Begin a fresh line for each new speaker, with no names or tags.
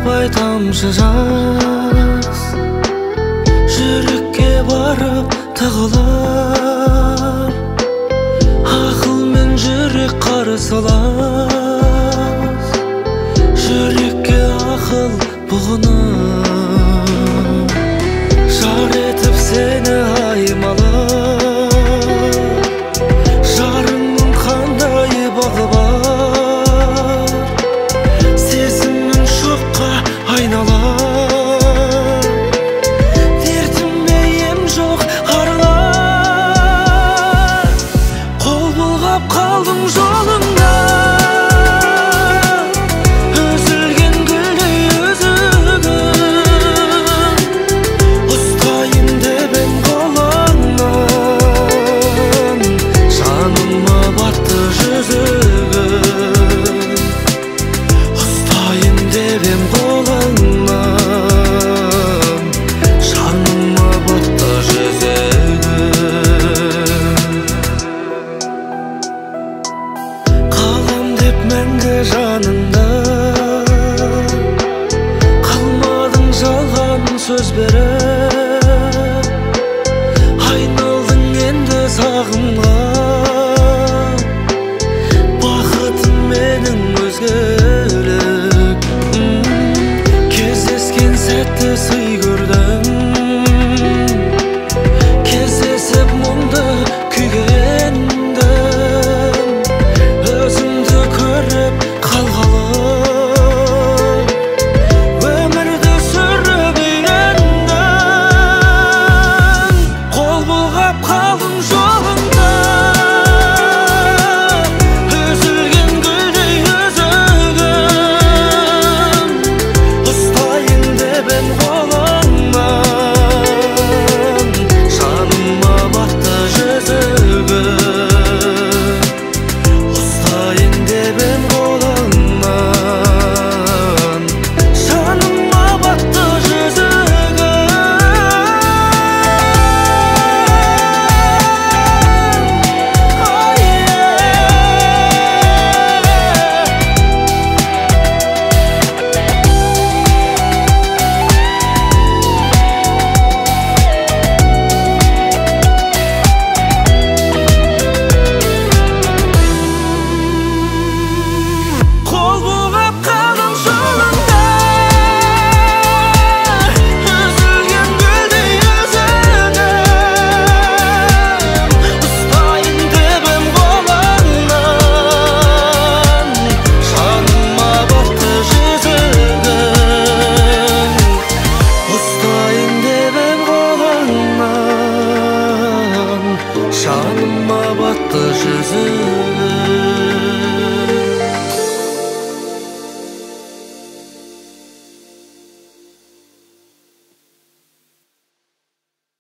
Ай тамшы жас жүрекке барып тығылар, ақыл мен жүрек қарсылас, жүрекке ақыл бұғынып, жар етіп сені аймалап, жарыңның қандай бағы бар, сезімнің шоққа айналар, дертіме ем жоқ аралар, қол бұлғап қалдым жолыңда, үзілген гүлдей үзігім, ұстайын деп ем қолыңнан, жаныма батты жүзігім, ұстайын деп ем қолыңнан, жаныма батты жүзігім. Қалам деп мәңгі жанында, қалмадың жалған сөз беріп, айналдың енді сағымға, бақытым менің өзге.